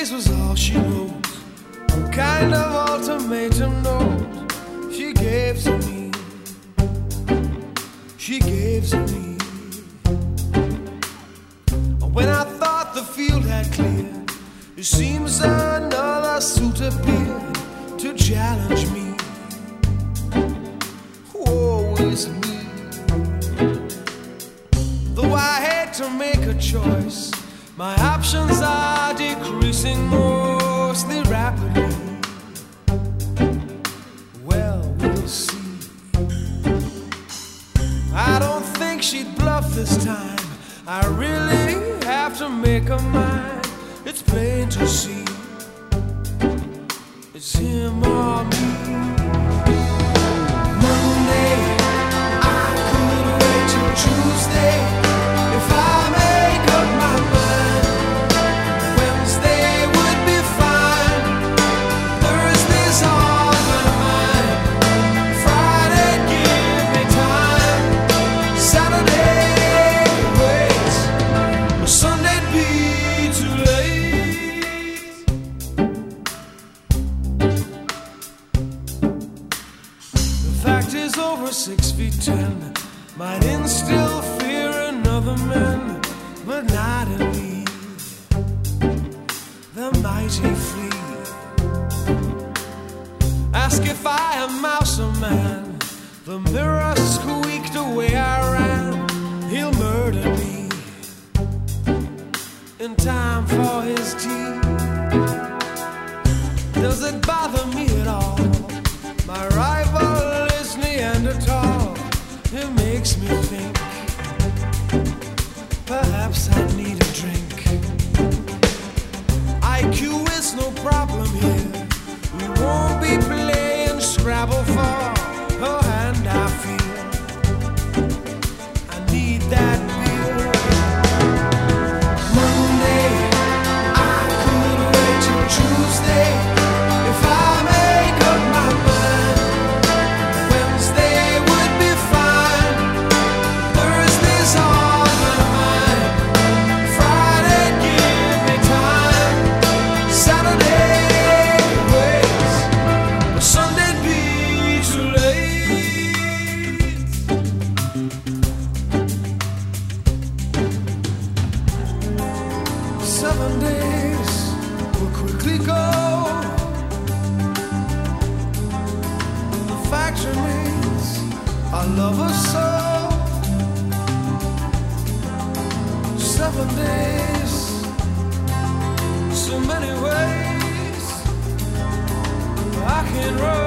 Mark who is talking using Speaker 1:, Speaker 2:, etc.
Speaker 1: days was all she wrote, a kind of ultimatum note she gave to me. She gave to me. When I thought the field had cleared, it seems another suit appeared to challenge me. Woe is me. Though I hate to make a choice, my options are decreasing mostly rapidly. Well, we'll see. I don't think she'd bluff this time. I really have to make her mine. It's plain to see. It's him or me. Monday, I could wait till Tuesday if I make up my mind. Wednesday would be fine. Thursday's on my mind. Friday, give me time. Saturday, wait. But Sunday'd be too late. The fact is, over 6 feet 10 might instill fear in other men, but not in me. The mighty flee. Ask if I am mouse or man. The mirror squeaked the way I ran. He'll murder me in time for his tea. Does it bother me at all? My rival is Neanderthal. It makes me think perhaps I need a drink. IQ is no problem here. We won't be playing Scrabble for her hand, I feel. I need that beer. Monday, I could wait till Tuesday if I make up my mind. Wednesday would be fine. Thursday's on my mind. Friday, give me time. Saturday, wait. But Sunday'd be too late. 7 days will quickly go. The fact remains, I love her so. 7 days, so many ways I can run.